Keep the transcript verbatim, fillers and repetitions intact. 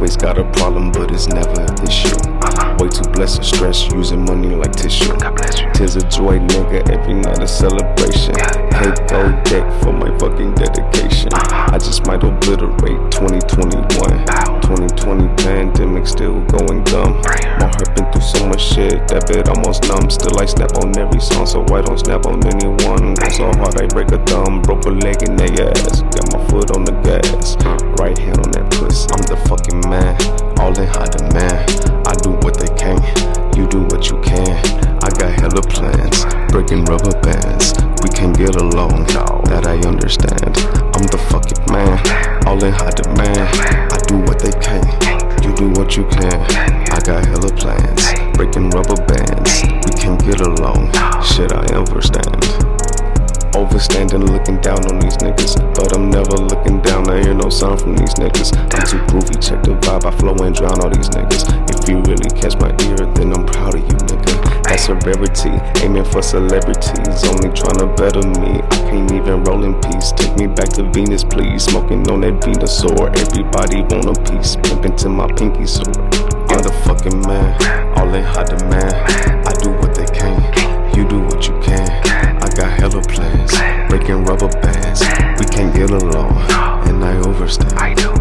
always got a problem, but it's never an issue. Way too blessed and stressed, using money like tissue. Tears of joy, nigga, every night a celebration. Hey, go deck for my fucking dedication. I just might obliterate twenty twenty-one. twenty twenty pandemic still going dumb. My heart been through so much shit, that bit almost numb. Still I snap on every song, so I don't snap on anyone. Go so hard I break a thumb, broke a leg in their ass. Got my foot on the gas, right hand on that puss. I'm the fucking man, all in high demand. I do what they can, you do what you can. I got hella plans, breaking rubber bands. We can get along, that I understand. I'm the fucking man, all in high demand. I do what they can, you do what you can. I got hella plans, breaking rubber bands. We can get along, shit I understand. Overstanding, looking down on these niggas, but I'm never looking down. I hear no sound from these niggas. I'm too groovy, check the vibe, I flow and drown all these niggas. If you really catch my ear, then I'm proud of you, nigga. That's a rarity, aiming for celebrities, only trying to better me. I can't even roll in peace. Take me back to Venus, please. Smoking on that Venusaur, everybody want a piece. Pimping to my pinky sword. I'm the fucking man, all in high demand. I do what they can, you do what you can. I got hella plans, breaking rubber bands. We can get along, and I overstand.